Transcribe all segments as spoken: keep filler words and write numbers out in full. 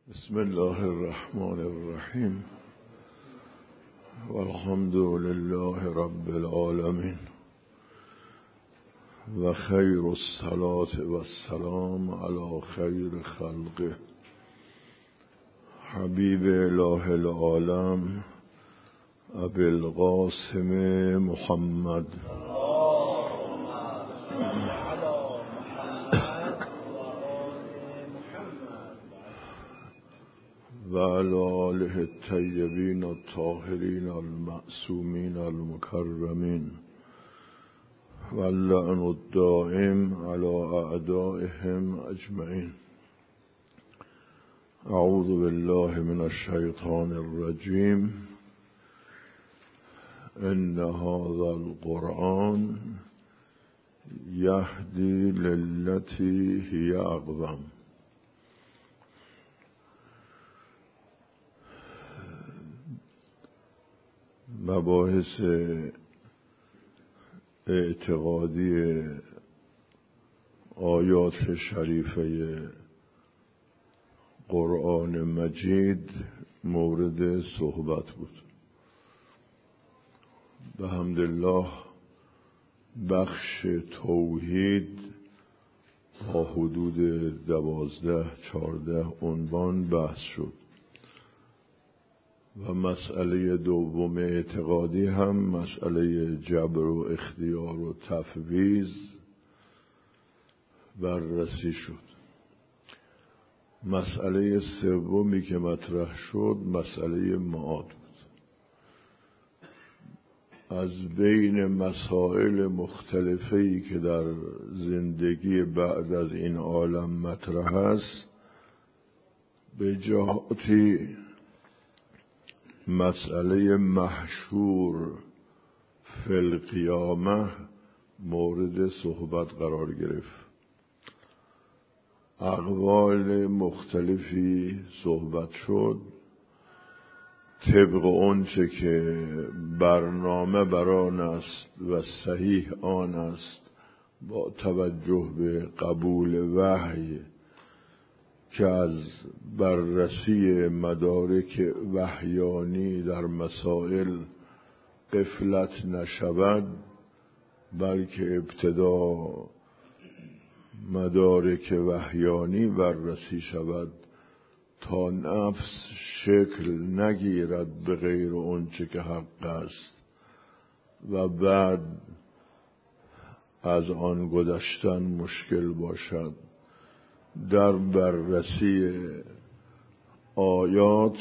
بسم الله الرحمن الرحیم والحمد لله رب العالمین و خیر الصلاة و السلام علی خیر خلقه حبیب اله العالم ابی القاسم محمد و علی آله الطیبین الطاهرین المعصومین المکرمین و اللعن الدائم علی اعدائهم اجمعین. اعوذ بالله من الشیطان الرجیم. ان هذا القرآن یهدی للتی هی اقوم. مباحث اعتقادی آیات شریفه قرآن مجید مورد صحبت بود. بحمدالله بخش توحید با حدود دوازده چارده عنوان بحث شد و مسئله دوم اعتقادی هم مسئله جبر و اختیار و تفویض بررسی شد. مسئله سومی که مطرح شد مسئله معاد بود. از بین مسائل مختلفی که در زندگی بعد از این عالم مطرح است، به جهاتی مسئله محشور فی القیامه مورد صحبت قرار گرفت. اقوال مختلفی صحبت شد طبق اونچه که برنامه بران است و صحیح آن است، با توجه به قبول وحی که از بررسی مدارک وحیانی در مسائل غفلت نشود، بلکه ابتدا مدارک وحیانی بررسی شود تا نفس شکل نگیرد به غیر آنچه که حق است و بعد از آن گذشتن مشکل باشد. در بررسی آیات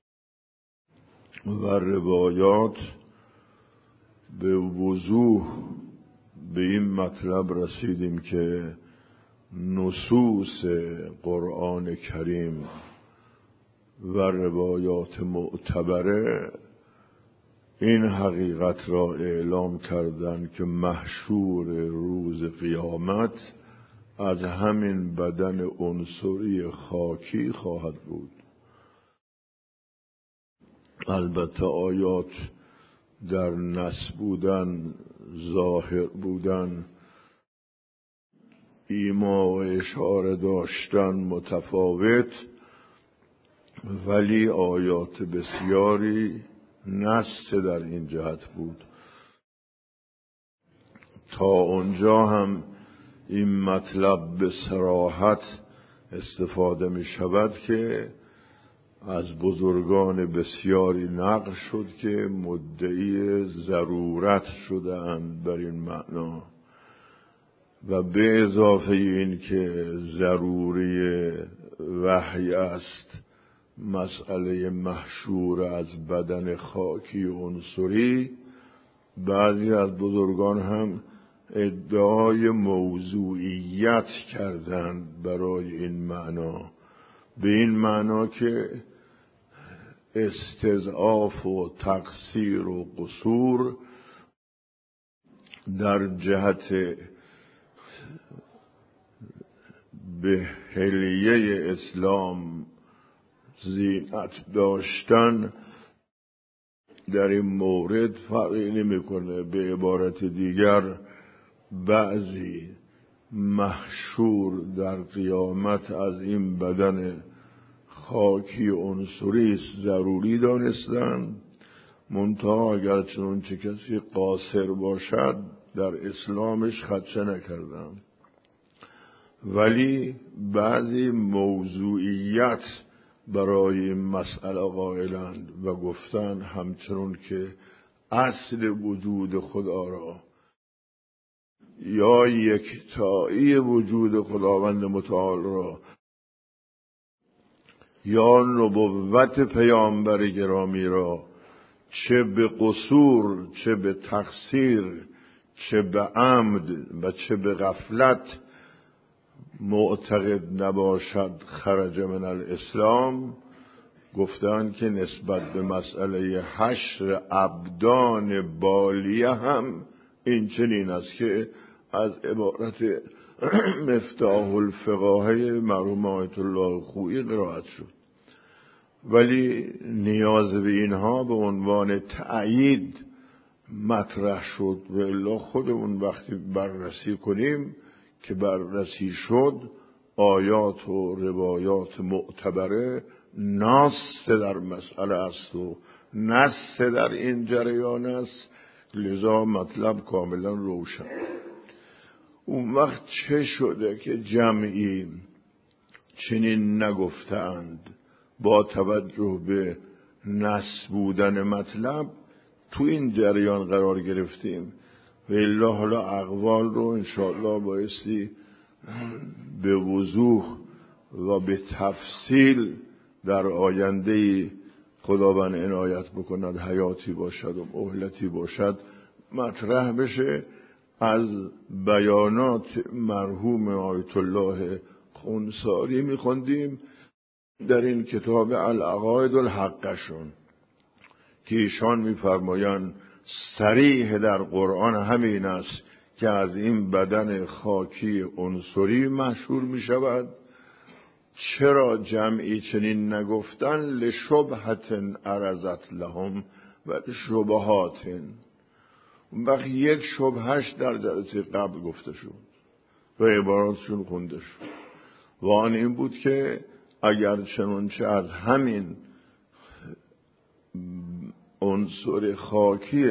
و روایات به وضوح به این مطلب رسیدیم که نصوص قرآن کریم و روایات معتبره این حقیقت را اعلام کردند که محشور روز قیامت از همین بدن عنصری خاکی خواهد بود. البته آیات در نص بودن، ظاهر بودن، ایما و اشاره داشتن متفاوت، ولی آیات بسیاری نص در این جهت بود. تا اونجا هم این مطلب به صراحت استفاده می شود که از بزرگان بسیاری نقل شد که مدعی ضرورت شده اند بر این معنا، و به اضافه این که ضروری وحی است مسئله محشور از بدن خاکی عنصری، بعضی از بزرگان هم ادعای موضوعیت کردند برای این معنا، به این معنا که استضعاف و تقصیر و قصور در جهت به حلیه اسلام زینت داشتن در این مورد فرقی نمی‌کنه. به عبارت دیگر بعضی محشور در قیامت از این بدن خاکی عنصری است ضروری دانستند، منتها اگر چون چه کسی قاصر باشد در اسلامش خدشه نکردند، ولی بعضی موضوعیت برای مسئله قائلند و گفتند همچنون که اصل وجود خدا را یا یکتایی وجود خداوند متعال را یا نبوت پیامبر گرامی را چه به قصور، چه به تقصیر، چه به عمد و چه به غفلت معتقد نباشد خرج من الاسلام، گفتند که نسبت به مسئله حشر ابدان بالیه هم این چنین است که از عبارت مفتاح الفقاهه مرحوم آیت الله خویی قرائت شد. ولی نیاز به اینها به عنوان تأیید مطرح شد و الا خودمون وقتی بررسی کنیم که بررسی شد آیات و روایات معتبره ناس در مسئله است و نص در این جریان است، لذا مطلب کاملا روشن. اون وقت چه شده که جمعی چنین نگفتند؟ با توجه به نص بودن مطلب تو این جریان قرار گرفتیم و الا حالا اقوال رو انشاءالله بایستی به وضوح و به تفصیل در آینده خداوند عنایت بکند، حیاتی باشد و مهلتی باشد، مطرح بشه. از بیانات مرحوم آیت الله خونساری میخوندیم در این کتاب العقاید الحقشون که ایشان میفرمایند صریح در قرآن همین است که از این بدن خاکی عنصری محشور میشود. چرا جمعی چنین نگفتن؟ لشبهت عرضت لهم و شبهات. اون وقت یک شبهش در جلسه قبل گفته شد و عباراتشون خونده شد و آن این بود که اگر چنانچه از همین عنصر خاکی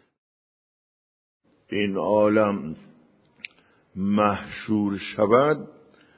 این عالم محشور شود،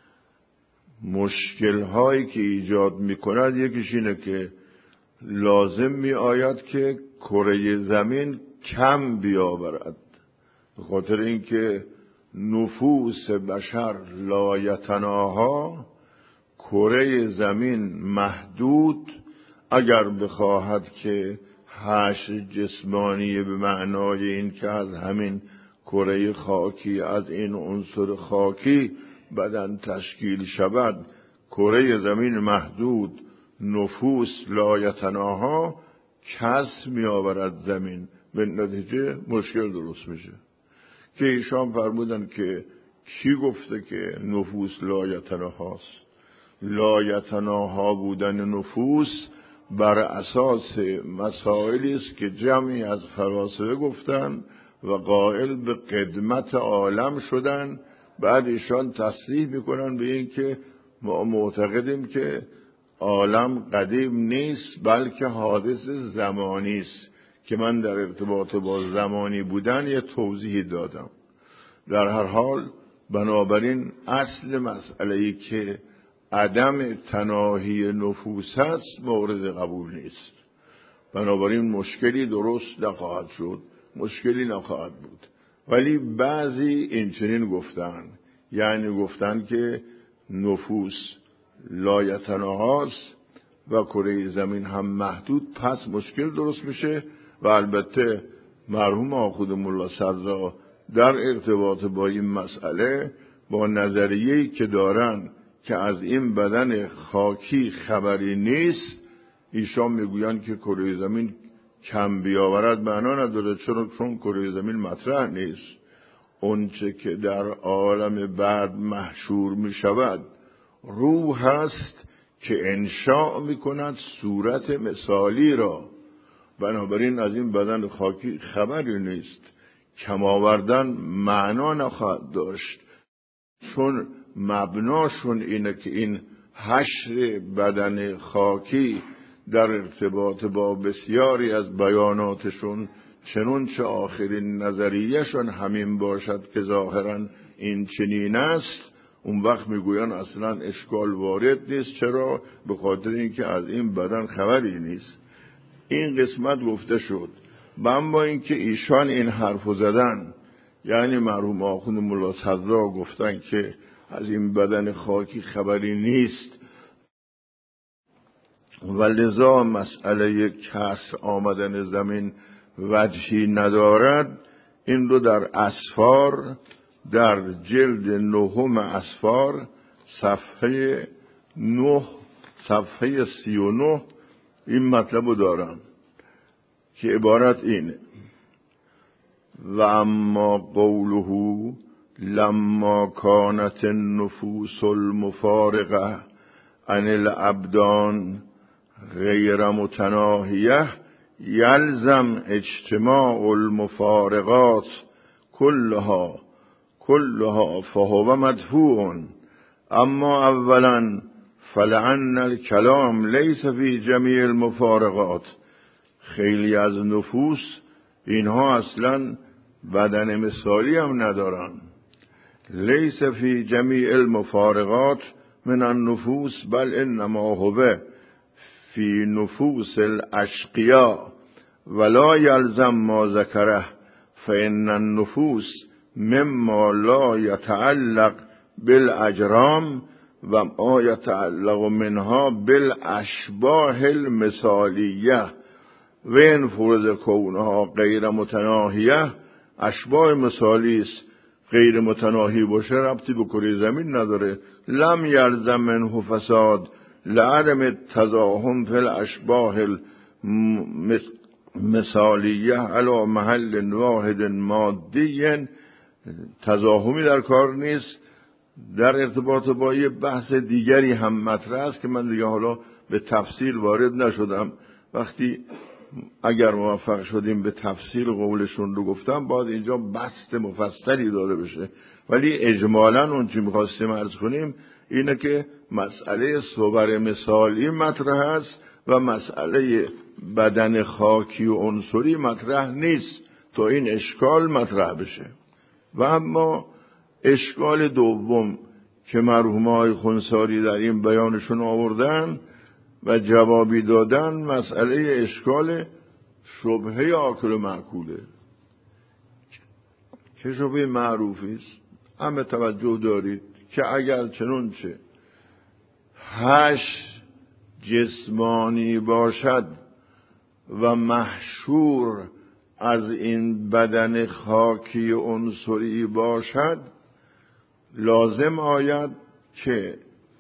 مشکل هایی که ایجاد می کند یکیش اینه که لازم می آید که کره زمین کم بیاورد، به خاطر اینکه نفوس بشر لایتناها، کره زمین محدود اگر بخواهد که حشر جسمانی به معنای این که از همین کره خاکی، از این عنصر خاکی بدن تشکیل شود، کره زمین محدود، نفوس لایتناها، کس می آورد زمین، به نتیجه مشکل درست میشه. که ایشان فرمودن که کی گفته که نفوس لایتناهاست؟ لایتناها بودن نفوس بر اساس مسائلی است که جمعی از فلاسفه گفتن و قائل به قدمت عالم شدن. بعد ایشان تصریح میکنن به این که ما معتقدیم که عالم قدیم نیست بلکه حادث زمانی است، که من در ارتباط با زمانی بودن یه توضیح دادم. در هر حال بنابراین اصل مسئله‌ای که عدم تناهی نفوس است مورد قبول نیست، بنابراین مشکلی درست نخواهد شد، مشکلی نخواهد بود. ولی بعضی این چنین گفتن، یعنی گفتن که نفوس لایتناهاست و کره زمین هم محدود، پس مشکل درست میشه. و البته مرحوم آخوند ملا صدرا در ارتباط با این مسئله با نظریه‌ای که دارن که از این بدن خاکی خبری نیست، ایشان میگویند که کره زمین کم بیاورد معنا نداره، چرا؟ چون کره زمین مطرح نیست. اونچه که در عالم بعد محشور می شود روح هست که انشاء می کند صورت مثالی را، بنابراین از این بدن خاکی خبری نیست، کم آوردن معنا نخواهد داشت، چون مبناشون اینه که این حشر بدن خاکی در ارتباط با بسیاری از بیاناتشون چنون چه آخرین نظریهشون همین باشد که ظاهراً این چنین است، اون وقت میگوین اصلا اشکال وارد نیست. چرا؟ به خاطر اینکه از این بدن خبری نیست. این قسمت گفته شد. اما اینکه ایشان این حرفو زدن، یعنی مرحوم آخوند ملا صدرا گفتن که از این بدن خاکی خبری نیست و لذا مسئله کسر آمدن زمین وجهی ندارد، این رو در اسفار، در جلد نهم اسفار صفحه نه صفحه سی و نه این مطلب رو دارم که عبارت اینه: و اما قوله لما کانت النفوس المفارقه عن الابدان غیر متناهیه یلزم اجتماع المفارقات كلها كلها فهو مدفوع. اما اولا فلعن الكلام ليس في جميع المفارقات. خیلی از نفوس اینها اصلا بدن مثالی هم ندارن. لیس فی جمیع المفارقات من النفوس بل انما هو فی نفوس الاشقیاء ولا یلزم ما ذکره فان النفوس مما لا یتعلق بالاجرام و ما یتعلق منها بالاشباه المثالیه و این فرض کونها غیر متناهیه. اشباه مثالی است، غیر متناهی باشه ربطی به کره زمین نداره. لم یلزم منه فساد لعدم تزاحم فی الاشباه المثالیه علی محل واحد مادی. تزاحمی در کار نیست. در ارتباط با یه بحث دیگری هم مطرح است که من دیگه حالا به تفصیل وارد نشدم. وقتی اگر موفق شدیم به تفصیل قولشون رو گفتم، باید اینجا بسط مفصلی داده بشه. ولی اجمالاً اون چی می‌خواستیم عرض کنیم اینه که مسئله صور مثالی مطرح است و مسئله بدن خاکی و عنصری مطرح نیست تا این اشکال مطرح بشه. و اما اشکال دوم که مرحومای خونساری در این بیانشون آوردن و جوابی دادن، مسئله اشکال شبهه آکل و معکوله که شبهه معروفی است. همه توجه دارید که اگر چنانچه هش جسمانی باشد و محشور از این بدن خاکی عنصری باشد، لازم آید که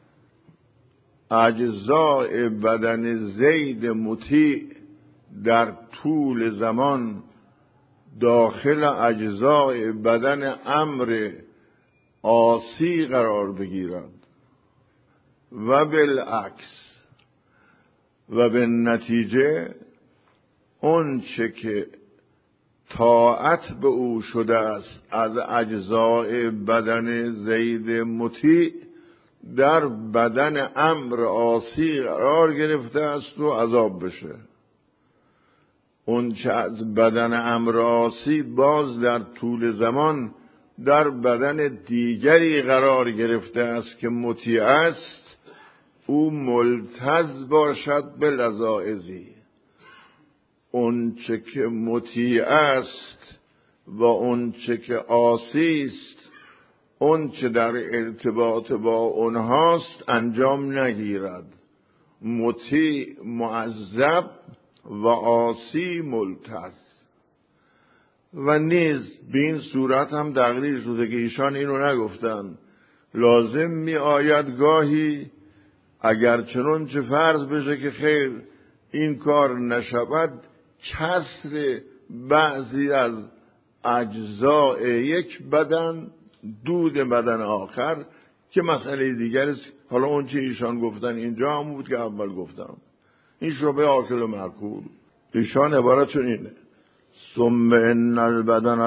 اجزاء بدن زید مطیع در طول زمان داخل اجزاء بدن امر عاصی قرار بگیرد و بالعکس، و به نتیجه اون چه که طاعت به او شده است از اجزاء بدن زید مطیع در بدن امر عاصی قرار گرفته است و عذاب بشه. اون چه از بدن امر عاصی باز در طول زمان در بدن دیگری قرار گرفته است که مطیع است، او ملتز باشد به لذائذی. اون چه که مطیع است و اون چه که عاصی است، اون چه در ارتباط با اونهاست انجام نگیرد. مطیع معذب و عاصی ملتز. و نیز به این صورت هم تقریر شده که ایشان اینو نگفتن. لازم می آید گاهی اگر چنانچه فرض بشه که خیر این کار نشود، کسر بعضی از اجزاء یک بدن دود بدن آخر که مسئله دیگر است. حالا اون چی ایشان گفتن اینجا هم بود که اول گفتم، این شبه آکل و معکول. ایشان عبارتشون اینه: ثم ان البدن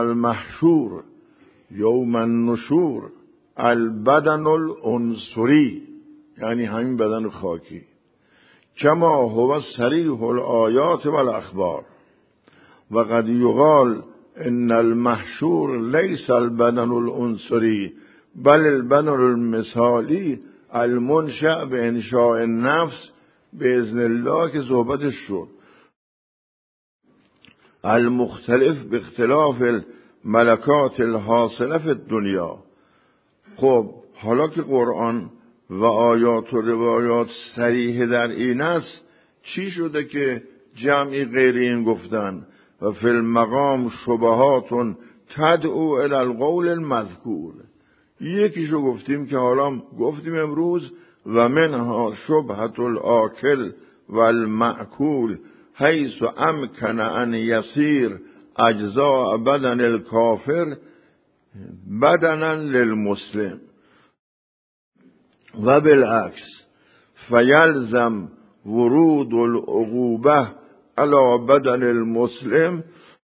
المحشور یوم النشور البدن العنصری یعنی همین بدن خاکی. کما هو صریح الآیات و الاخبار و قد یقال ان المحشور لیس البدن العنصری بل البدن المثالی المنشأ به انشاء النفس باذن الله که صحبتش شد، المختلف به اختلاف الملکات الحاصله فی الدنیا. خب حالا که قرآن و آیات و روایات صریح در این است، چی شده که جمعی غیر این گفتن؟ و فی المقام شبهات تدعو الی القول المذکور. یکیشو گفتیم که حالا گفتیم امروز، و منها شبهة الآکل و المأکول حیث امکن ان یسیر اجزاء بدن الکافر بدنا للمسلم و بالعکس فیلزم ورود العقوبه علی بدن المسلم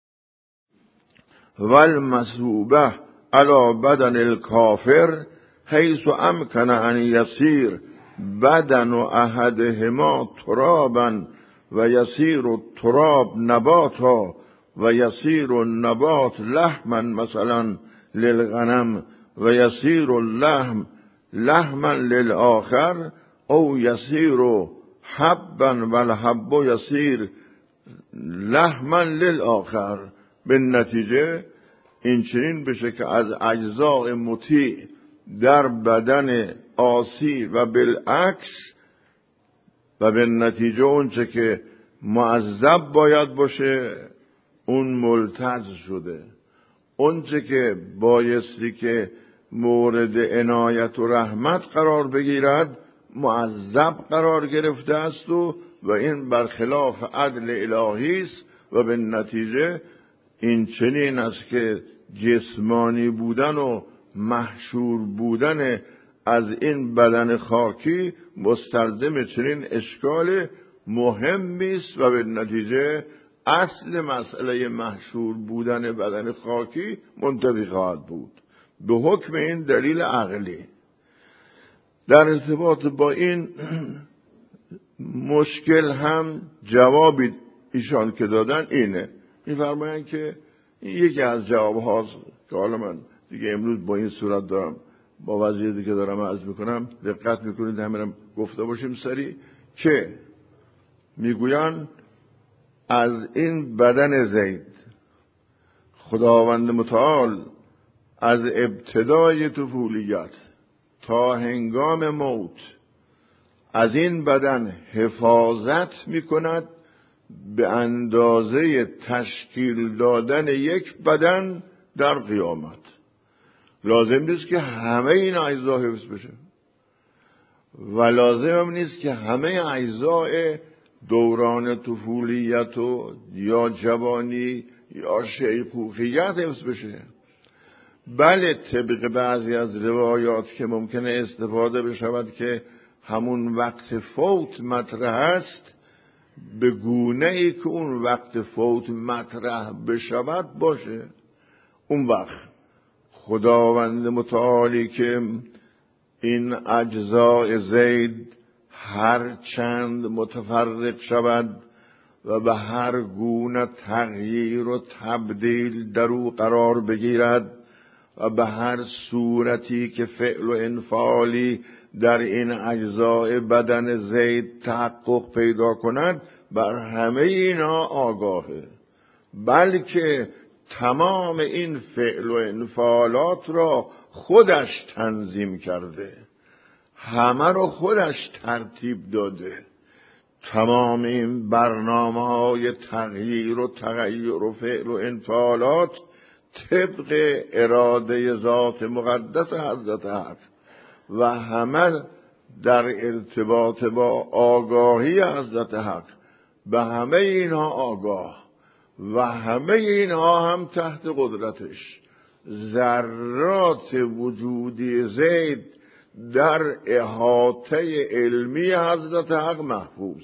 و المصوبه علی بدن الکافر حیث امکن ان یسیر بدن احدهما ترابا و یسیر التراب نباتا و یسیر النبات لحما مثلا للغنم و یسیر اللحم لحما للآخر او یسیر حبا و الحب یسیر لحما للآخر. به نتیجه این چنین بشه که از اجزاء مطیع در بدن عاصی و بالعکس، و به نتیجه اونچه که معذب باید باشه اون ملتز شده، اونچه که بایستی که مورد عنایت و رحمت قرار بگیرد معذب قرار گرفته است و و این برخلاف عدل الهی است. و به نتیجه این چنین است که جسمانی بودن و محشور بودن از این بدن خاکی مستلزم چنین اشکال مهمی است و به نتیجه اصل مسئله محشور بودن بدن خاکی منتفی خواهد بود به حکم این دلیل عقلی. در ارتباط با این مشکل هم جوابی ایشان که دادن اینه، می‌فرمایند که یکی از جواب هاست که حالا من دیگه امروز با این صورت دارم با وضعیتی که دارم عرض میکنم دقت میکنید همینم گفته باشیم سری، که میگویند از این بدن زید خداوند متعال از ابتدای طفولیت تا هنگام موت از این بدن حفاظت میکند به اندازه تشکیل دادن یک بدن در قیامت. لازم نیست که همه این اجزا حفظ بشه و لازم هم نیست که همه اجزای دوران طفولیت و یا جوانی یا شیخوخیت حفظ بشه. بله طبق بعضی از روایات که ممکنه استفاده بشود که همون وقت فوت مطرح است، به گونه ای که اون وقت فوت مطرح بشود باشه. اون وقت خداوند متعالی که این اجزاء زید هر چند متفرق شود و به هر گونه تغییر و تبدیل در او قرار بگیرد و به هر صورتی که فعل و انفعالی در این اجزاء بدن زید تحقق پیدا کند بر همه اینا آگاهه، بلکه تمام این فعل و انفعالات را خودش تنظیم کرده، همه را خودش ترتیب داده. تمام این برنامه های تغییر و تغییر و فعل و انفعالات طبق اراده ذات مقدس حضرت حق و همه در ارتباط با آگاهی حضرت حق به همه اینها آگاه و همه اینها هم تحت قدرتش. ذرات وجودی زید در احاطه علمی حضرت حق محفوظ.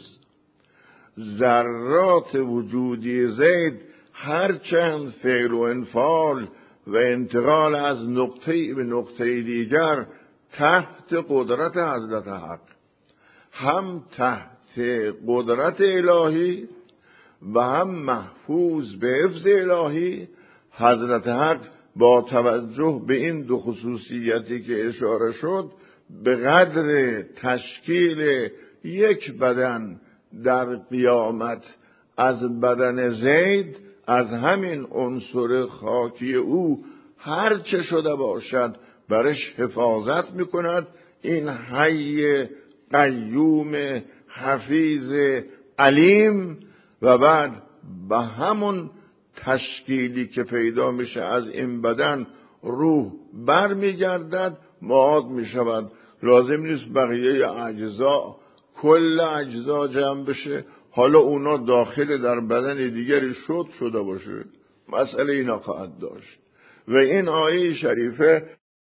ذرات وجودی زید هر چند فعل و انفعال و انتقال از نقطه به نقطه دیگر تحت قدرت حضرت حق، هم تحت قدرت الهی و هم محفوظ به حفظ الهی. حضرت حق با توجه به این دو خصوصیتی که اشاره شد به قدر تشکیل یک بدن در قیامت از بدن زید، از همین عنصر خاکی او هر چه شده باشد برش حفاظت میکند. این حی قیوم حفیظ علیم و بعد به همون تشکیلی که پیدا میشه از این بدن روح بر میگردد، معاد میشود. لازم نیست بقیه اجزا کل اجزا جمع بشه حالا اونا داخل در بدن دیگری شد شده باشه، مسئله اینا خواهد داشت. و این آیه شریفه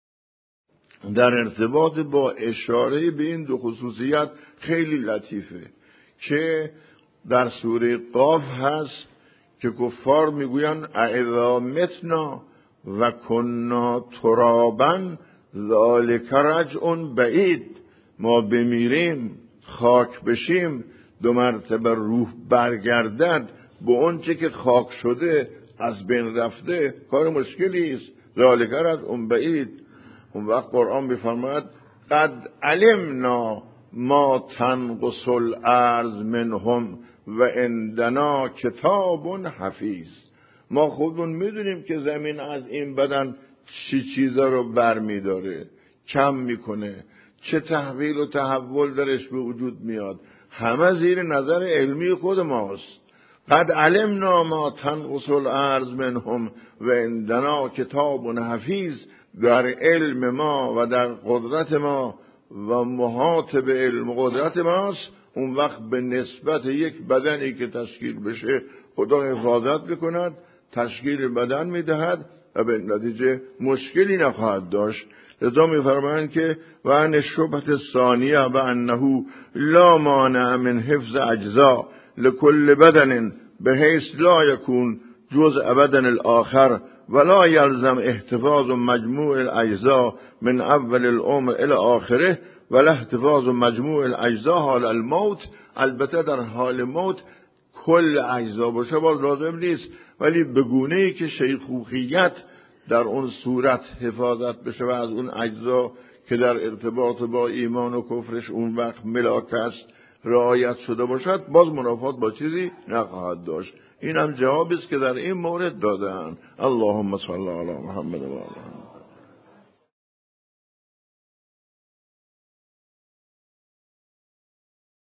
در ارتباط با اشاره به این دو خصوصیت خیلی لطیفه که در سوره قاف هست که کفار میگوین اذا متنا و کنا ترابا ذالک رجع بعید، ما بمیریم خاک بشیم دو مرتبه روح برگردد به اون چه که خاک شده از بین رفته کار مشکلی است. ذالک رجع بعید. اون وقت قرآن میفرماید قد علمنا ما تنقص الارض منهم و عندنا کتاب حفیظ. ما خودمون میدونیم که زمین از این بدن چی چیزا رو برمیداره، کم میکنه، چه تحویل و تحول درش به وجود میاد، همه زیر نظر علمی خود ماست. قد علمنا ما تنقص الارض منهم و عندنا کتاب حفیظ. در علم ما و در قدرت ما و محاط به علم و قدرت ماست. اون وقت به نسبت یک بدنی که تشکیل بشه خدا حفاظت بکند، تشکیل بدن میدهد و به نتیجه مشکلی نخواهد داشت. لذا میفرمایند که و ان الشبهة الثانیه و انه لا مانع من حفظ اجزاء لكل بدن بحيث لا يكون جزء بدن الاخر ولا يلزم احتفاظ مجموع الاجزاء من اول العمر الى آخره ولا احتفاظ مجموع الاجزاء حال الموت. البته در حال موت کل اجزا باشه باز لازم نیست، ولی به گونه‌ای که شیخوخیت در اون صورت حفاظت بشه و از اون اجزا که در ارتباط با ایمان و کفرش اون وقت ملاک است رعایت شده باشد، باز منافات با چیزی نخواهد داشت. این هم جوابی است که در این مورد دادن. اللهم صل علی محمد و آل محمد.